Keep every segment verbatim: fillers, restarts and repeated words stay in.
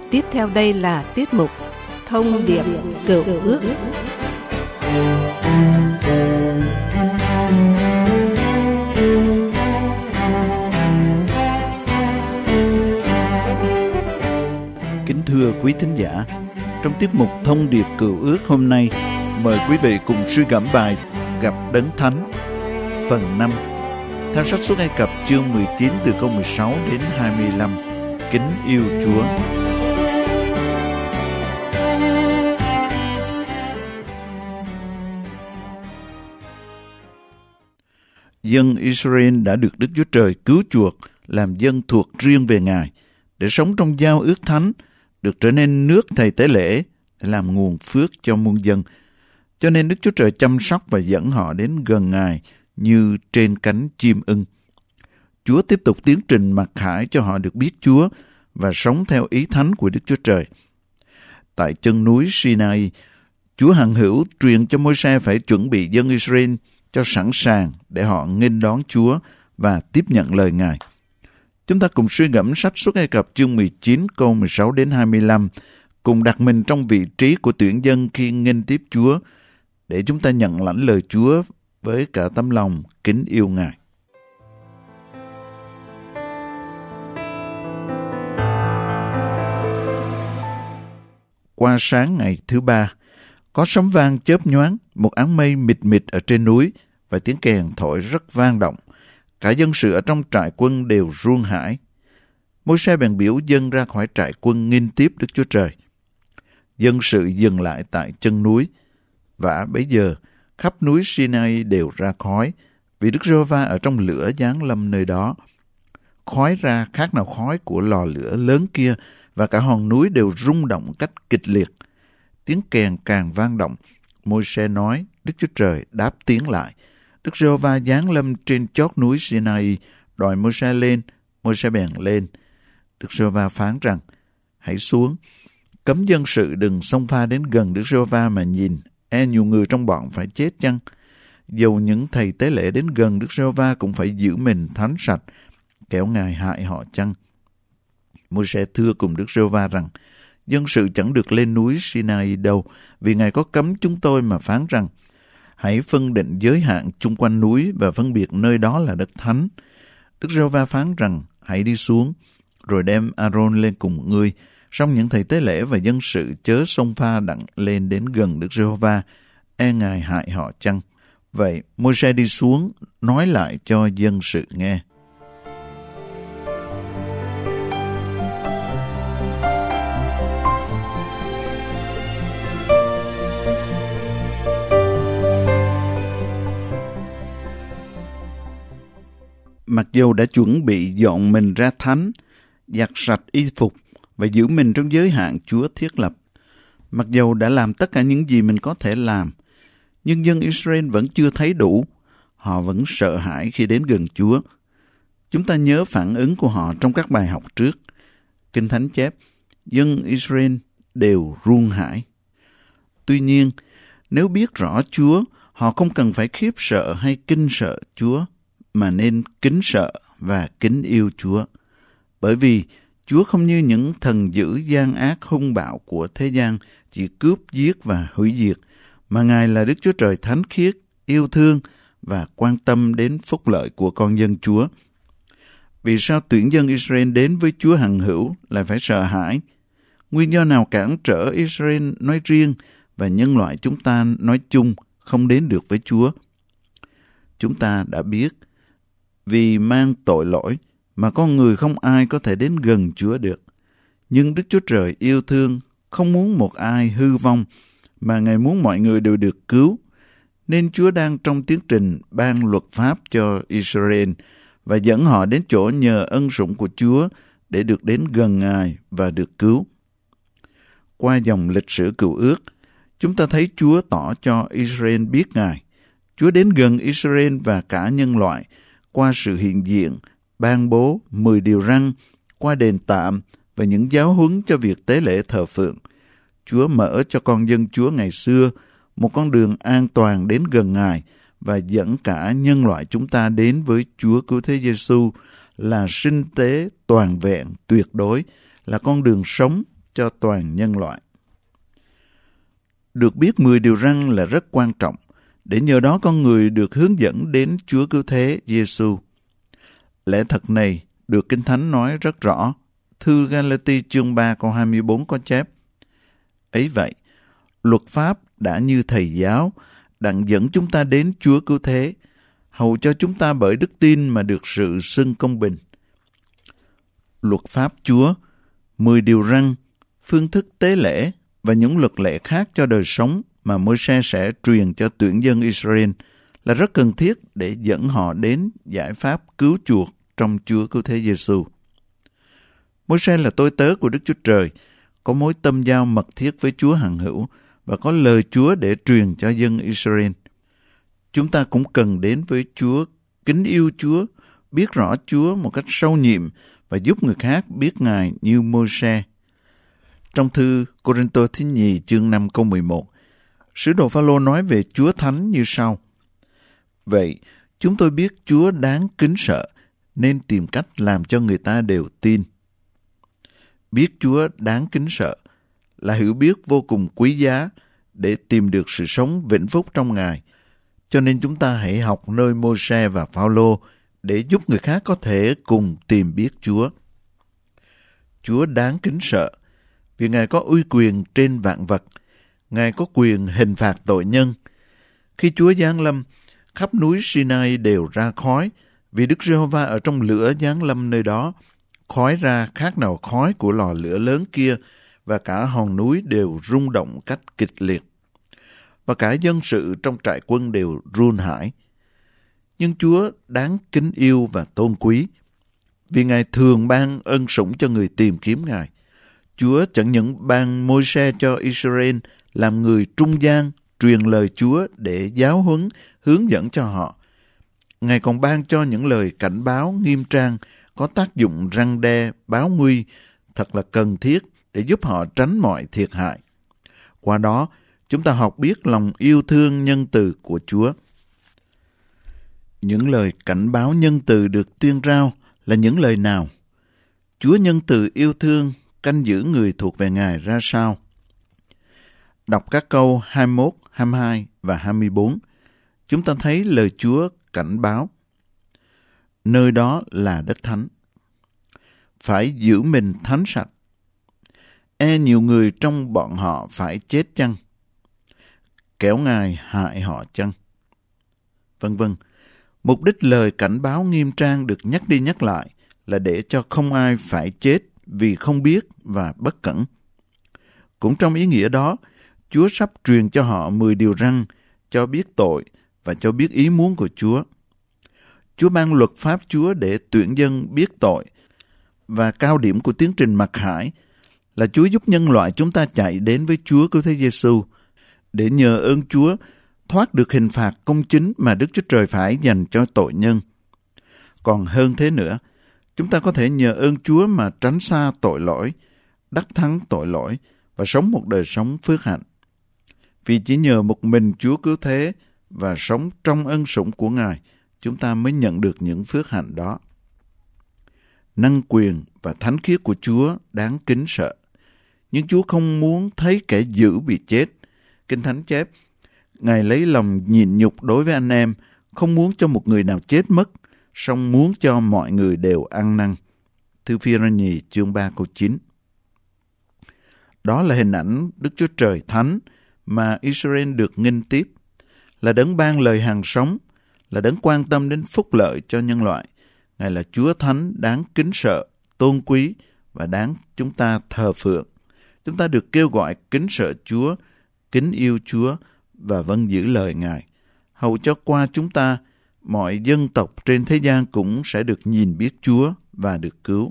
Tiếp theo đây là tiết mục Thông điệp Cựu Ước. Kính thưa quý thính giả, trong tiết mục Thông điệp Cựu Ước hôm nay, mời quý vị cùng suy gẫm bài Gặp Đấng Thánh, phần năm, theo sách Xuất Ai Cập chương mười chín từ câu mười sáu đến hai mươi lăm. Kính yêu Chúa. Dân Israel đã được Đức Chúa Trời cứu chuộc, làm dân thuộc riêng về Ngài, để sống trong giao ước thánh, được trở nên nước thầy tế lễ, để làm nguồn phước cho muôn dân. Cho nên Đức Chúa Trời chăm sóc và dẫn họ đến gần Ngài như trên cánh chim ưng. Chúa tiếp tục tiến trình mặc khải cho họ được biết Chúa và sống theo ý thánh của Đức Chúa Trời. Tại chân núi Sinai, Chúa hằng hữu truyền cho Môi-se phải chuẩn bị dân Israel cho sẵn sàng để họ nghênh đón Chúa và tiếp nhận lời Ngài. Chúng ta cùng suy gẫm sách Xuất Ai Cập chương mười chín câu mười sáu đến hai mươi lăm, cùng đặt mình trong vị trí của tuyển dân khi nghênh tiếp Chúa, để chúng ta nhận lãnh lời Chúa với cả tấm lòng kính yêu Ngài. Qua sáng ngày thứ ba, có sấm vang chớp nhoáng, một áng mây mịt mịt ở trên núi và tiếng kèn thổi rất vang động. Cả dân sự ở trong trại quân đều run hãi. Môi-se bèn biểu dân ra khỏi trại quân nghênh tiếp Đức Chúa Trời. Dân sự dừng lại tại chân núi, và bấy giờ khắp núi Sinai đều ra khói, vì Đức Giê-hô-va ở trong lửa giáng lâm nơi đó. Khói ra khác nào khói của lò lửa lớn kia, và cả hòn núi đều rung động cách kịch liệt. Tiếng kèn càng vang động. Môi-se nói, Đức Chúa Trời đáp tiếng lại. Đức Giê-hô-va giáng lâm trên chót núi Sinai, đòi Môi-se lên. Môi-se bèn lên. Đức Giê-hô-va phán rằng, hãy xuống, cấm dân sự đừng xông pha đến gần Đức Giê-hô-va mà nhìn, e nhiều người trong bọn phải chết chăng? Dầu những thầy tế lễ đến gần Đức Giê-hô-va cũng phải giữ mình thánh sạch, kẻo Ngài hại họ chăng? Môi-se thưa cùng Đức Giê-hô-va rằng, dân sự chẳng được lên núi Sinai đâu, vì Ngài có cấm chúng tôi mà phán rằng, hãy phân định giới hạn chung quanh núi và phân biệt nơi đó là đất thánh. Đức Giê-hô-va phán rằng, hãy đi xuống, rồi đem A-rôn lên cùng ngươi. Song những thầy tế lễ và dân sự chớ xông pha đặng lên đến gần Đức Giê-hô-va, e Ngài hại họ chăng? Vậy Môi-se đi xuống, nói lại cho dân sự nghe. Mặc dầu đã chuẩn bị dọn mình ra thánh, giặt sạch y phục và giữ mình trong giới hạn Chúa thiết lập, mặc dầu đã làm tất cả những gì mình có thể làm, nhưng dân Israel vẫn chưa thấy đủ. Họ vẫn sợ hãi khi đến gần Chúa. Chúng ta nhớ phản ứng của họ trong các bài học trước. Kinh Thánh chép, dân Israel đều run hãi. Tuy nhiên, nếu biết rõ Chúa, họ không cần phải khiếp sợ hay kinh sợ Chúa, mà nên kính sợ và kính yêu Chúa. Bởi vì Chúa không như những thần dữ gian ác hung bạo của thế gian, chỉ cướp, giết và hủy diệt, mà Ngài là Đức Chúa Trời thánh khiết, yêu thương và quan tâm đến phúc lợi của con dân Chúa. Vì sao tuyển dân Israel đến với Chúa hằng hữu lại phải sợ hãi? Nguyên do nào cản trở Israel nói riêng và nhân loại chúng ta nói chung không đến được với Chúa? Chúng ta đã biết, vì mang tội lỗi mà con người không ai có thể đến gần Chúa được. Nhưng Đức Chúa Trời yêu thương, không muốn một ai hư vong, mà Ngài muốn mọi người đều được cứu. Nên Chúa đang trong tiến trình ban luật pháp cho Israel và dẫn họ đến chỗ nhờ ân sủng của Chúa để được đến gần Ngài và được cứu. Qua dòng lịch sử cựu ước, chúng ta thấy Chúa tỏ cho Israel biết Ngài. Chúa đến gần Israel và cả nhân loại qua sự hiện diện, ban bố mười điều răn, qua đền tạm và những giáo huấn cho việc tế lễ thờ phượng. Chúa mở cho con dân Chúa ngày xưa một con đường an toàn đến gần Ngài và dẫn cả nhân loại chúng ta đến với Chúa Cứu Thế Giêsu là sinh tế toàn vẹn tuyệt đối, là con đường sống cho toàn nhân loại. Được biết mười điều răn là rất quan trọng, để nhờ đó con người được hướng dẫn đến Chúa Cứu Thế Giêsu. Lẽ thật này được Kinh Thánh nói rất rõ. Thư Ga-la-ti chương ba câu hai mươi bốn có chép: Ấy vậy, luật pháp đã như thầy giáo, đặng dẫn chúng ta đến Chúa Cứu Thế, hầu cho chúng ta bởi đức tin mà được sự xưng công bình. Luật pháp Chúa, mười điều răn, phương thức tế lễ và những luật lệ khác cho đời sống mà Môi-se sẽ truyền cho tuyển dân Israel là rất cần thiết để dẫn họ đến giải pháp cứu chuộc trong Chúa Cứu Thế Giêsu. Môi-se là tôi tớ của Đức Chúa Trời, có mối tâm giao mật thiết với Chúa hằng hữu và có lời Chúa để truyền cho dân Israel. Chúng ta cũng cần đến với Chúa, kính yêu Chúa, biết rõ Chúa một cách sâu nhiệm và giúp người khác biết Ngài như Môi-se. Trong thư Cô-rinh-tô thứ nhì chương năm câu mười một, sứ đồ Phao-lô nói về Chúa Thánh như sau: Vậy, chúng tôi biết Chúa đáng kính sợ, nên tìm cách làm cho người ta đều tin. Biết Chúa đáng kính sợ là hiểu biết vô cùng quý giá để tìm được sự sống vĩnh phúc trong Ngài. Cho nên chúng ta hãy học nơi Môi-se và Phao-lô để giúp người khác có thể cùng tìm biết Chúa. Chúa đáng kính sợ vì Ngài có uy quyền trên vạn vật. Ngài có quyền hình phạt tội nhân. Khi Chúa giáng lâm, khắp núi Sinai đều ra khói, vì Đức Giê-hô-va ở trong lửa giáng lâm nơi đó. Khói ra khác nào khói của lò lửa lớn kia, và cả hòn núi đều rung động cách kịch liệt. Và cả dân sự trong trại quân đều run hãi. Nhưng Chúa đáng kính yêu và tôn quý, vì Ngài thường ban ân sủng cho người tìm kiếm Ngài. Chúa chẳng những ban Môi-se cho Israel làm người trung gian, truyền lời Chúa để giáo huấn, hướng dẫn cho họ. Ngài còn ban cho những lời cảnh báo nghiêm trang, có tác dụng răn đe, báo nguy, thật là cần thiết để giúp họ tránh mọi thiệt hại. Qua đó, chúng ta học biết lòng yêu thương nhân từ của Chúa. Những lời cảnh báo nhân từ được tuyên rao là những lời nào? Chúa nhân từ yêu thương, canh giữ người thuộc về Ngài ra sao? Đọc các câu hai mươi mốt, hai mươi hai và hai mươi bốn, chúng ta thấy lời Chúa cảnh báo. Nơi đó là đất thánh. Phải giữ mình thánh sạch. E nhiều người trong bọn họ phải chết chăng? Kẻo Ngài hại họ chăng? Vân vân. Mục đích lời cảnh báo nghiêm trang được nhắc đi nhắc lại là để cho không ai phải chết vì không biết và bất cẩn. Cũng trong ý nghĩa đó, Chúa sắp truyền cho họ mười điều răn, cho biết tội và cho biết ý muốn của Chúa. Chúa ban luật pháp Chúa để tuyển dân biết tội, và cao điểm của tiến trình mặc khải là Chúa giúp nhân loại chúng ta chạy đến với Chúa Cứu Thế Giêsu để nhờ ơn Chúa thoát được hình phạt công chính mà Đức Chúa Trời phải dành cho tội nhân. Còn hơn thế nữa, chúng ta có thể nhờ ơn Chúa mà tránh xa tội lỗi, đắc thắng tội lỗi và sống một đời sống phước hạnh. Vì chỉ nhờ một mình Chúa Cứu Thế và sống trong ân sủng của Ngài, chúng ta mới nhận được những phước hạnh đó. Năng quyền và thánh khiết của Chúa đáng kính sợ. Nhưng Chúa không muốn thấy kẻ dữ bị chết. Kinh Thánh chép, Ngài lấy lòng nhịn nhục đối với anh em, không muốn cho một người nào chết mất, song muốn cho mọi người đều ăn năn. Thư Phi-rơ-nhì chương ba câu chín. Đó là hình ảnh Đức Chúa Trời Thánh mà Israel được nghinh tiếp, là đấng ban lời hằng sống, là đấng quan tâm đến phúc lợi cho nhân loại. Ngài là Chúa Thánh đáng kính sợ, tôn quý và đáng chúng ta thờ phượng. Chúng ta được kêu gọi kính sợ Chúa, kính yêu Chúa và vâng giữ lời Ngài. Hầu cho qua chúng ta, mọi dân tộc trên thế gian cũng sẽ được nhìn biết Chúa và được cứu.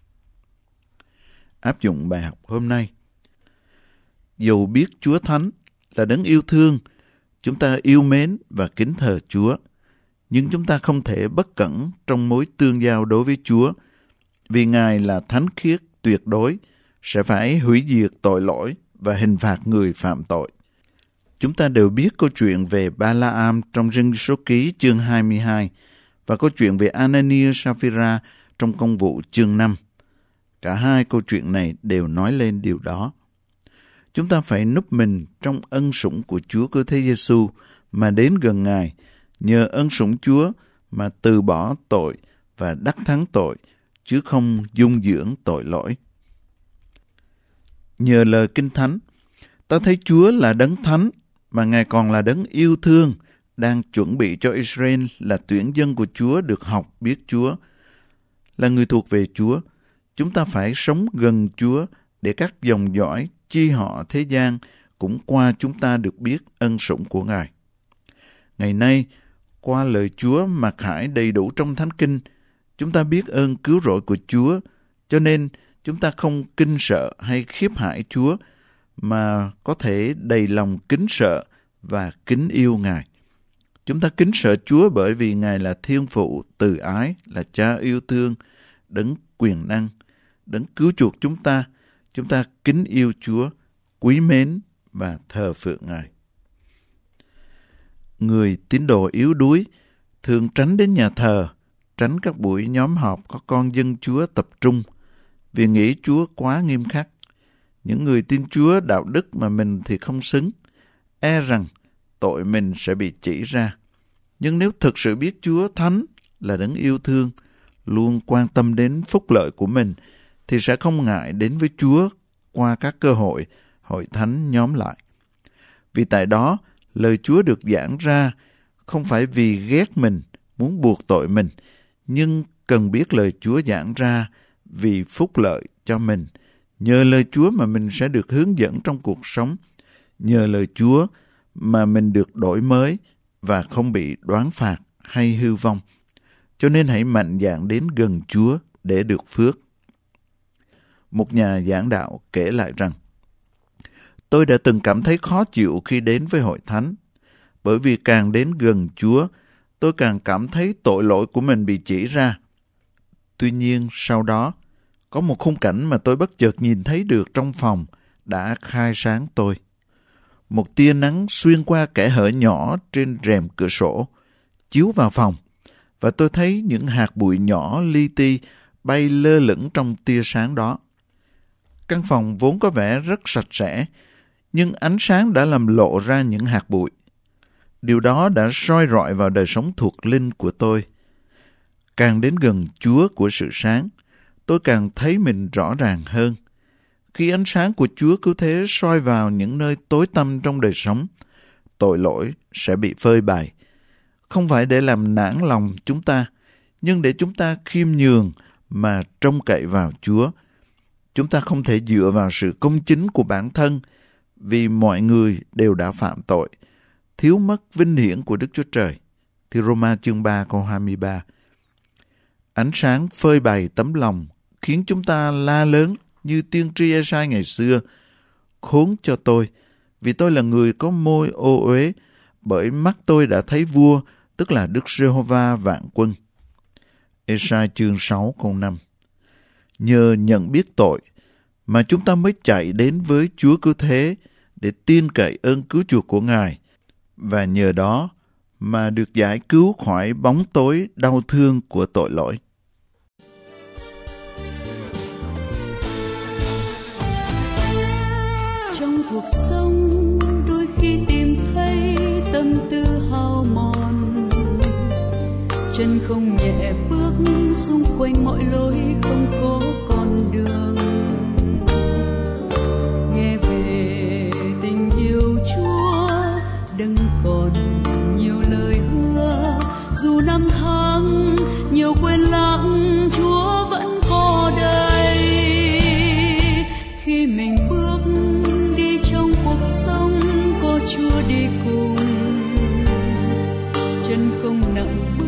Áp dụng bài học hôm nay. Dầu biết Chúa Thánh là đấng yêu thương, chúng ta yêu mến và kính thờ Chúa, nhưng chúng ta không thể bất cẩn trong mối tương giao đối với Chúa, vì Ngài là thánh khiết tuyệt đối, sẽ phải hủy diệt tội lỗi và hình phạt người phạm tội. Chúng ta đều biết câu chuyện về Ba-la-am trong Dân Số Ký chương hai mươi hai và câu chuyện về Anania Sapphira trong Công vụ chương năm. Cả hai câu chuyện này đều nói lên điều đó. Chúng ta phải núp mình trong ân sủng của Chúa Cứu Thế Giêsu mà đến gần Ngài, nhờ ân sủng Chúa mà từ bỏ tội và đắc thắng tội, chứ không dung dưỡng tội lỗi. Nhờ lời Kinh Thánh, ta thấy Chúa là đấng thánh, mà Ngài còn là đấng yêu thương, đang chuẩn bị cho Israel là tuyển dân của Chúa được học biết Chúa, là người thuộc về Chúa. Chúng ta phải sống gần Chúa để các dòng dõi chi họ thế gian cũng qua chúng ta được biết ân sủng của Ngài. Ngày nay, qua lời Chúa mặc khải đầy đủ trong Thánh Kinh, chúng ta biết ơn cứu rỗi của Chúa, cho nên chúng ta không kinh sợ hay khiếp hãi Chúa, mà có thể đầy lòng kính sợ và kính yêu Ngài. Chúng ta kính sợ Chúa bởi vì Ngài là Thiên Phụ từ ái, là Cha yêu thương, đấng quyền năng, đấng cứu chuộc chúng ta. Chúng ta kính yêu Chúa, quý mến và thờ phượng Ngài. Người tín đồ yếu đuối thường tránh đến nhà thờ, tránh các buổi nhóm họp có con dân Chúa tập trung, vì nghĩ Chúa quá nghiêm khắc. Những người tin Chúa đạo đức mà mình thì không xứng, e rằng tội mình sẽ bị chỉ ra. Nhưng nếu thực sự biết Chúa thánh là đấng yêu thương, luôn quan tâm đến phúc lợi của mình, thì sẽ không ngại đến với Chúa qua các cơ hội hội thánh nhóm lại. Vì tại đó, lời Chúa được giảng ra không phải vì ghét mình, muốn buộc tội mình, nhưng cần biết lời Chúa giảng ra vì phúc lợi cho mình. Nhờ lời Chúa mà mình sẽ được hướng dẫn trong cuộc sống. Nhờ lời Chúa mà mình được đổi mới và không bị đoán phạt hay hư vong. Cho nên hãy mạnh dạn đến gần Chúa để được phước. Một nhà giảng đạo kể lại rằng, tôi đã từng cảm thấy khó chịu khi đến với hội thánh, bởi vì càng đến gần Chúa, tôi càng cảm thấy tội lỗi của mình bị chỉ ra. Tuy nhiên, sau đó, có một khung cảnh mà tôi bất chợt nhìn thấy được trong phòng đã khai sáng tôi. Một tia nắng xuyên qua kẽ hở nhỏ trên rèm cửa sổ, chiếu vào phòng, và tôi thấy những hạt bụi nhỏ li ti bay lơ lửng trong tia sáng đó. Căn phòng vốn có vẻ rất sạch sẽ, nhưng ánh sáng đã làm lộ ra những hạt bụi. Điều đó đã soi rọi vào đời sống thuộc linh của tôi. Càng đến gần Chúa của sự sáng, tôi càng thấy mình rõ ràng hơn. Khi ánh sáng của Chúa Cứu Thế soi vào những nơi tối tăm trong đời sống, tội lỗi sẽ bị phơi bày. Không phải để làm nản lòng chúng ta, nhưng để chúng ta khiêm nhường mà trông cậy vào Chúa. Chúng ta không thể dựa vào sự công chính của bản thân, vì mọi người đều đã phạm tội, thiếu mất vinh hiển của Đức Chúa Trời. Thì Roma chương ba câu hai mươi ba. Ánh sáng phơi bày tấm lòng khiến chúng ta la lớn như tiên tri Ê-sai ngày xưa: khốn cho tôi, vì tôi là người có môi ô uế, bởi mắt tôi đã thấy vua, tức là Đức Giê-hô-va vạn quân. Ê-sai chương sáu câu năm. Nhờ nhận biết tội mà chúng ta mới chạy đến với Chúa Cứu Thế để tin cậy ơn cứu chuộc của Ngài, và nhờ đó mà được giải cứu khỏi bóng tối đau thương của tội lỗi. Trong cuộc sống đôi khi tìm thấy tâm tư hao mòn, chân không nhẹ bước xung quanh mọi lối không có con đường. Nghe về tình yêu Chúa đừng còn nhiều lời hứa, dù năm tháng nhiều quên lãng, Chúa vẫn có đây. Khi mình bước đi trong cuộc sống có Chúa đi cùng, chân không nặng bước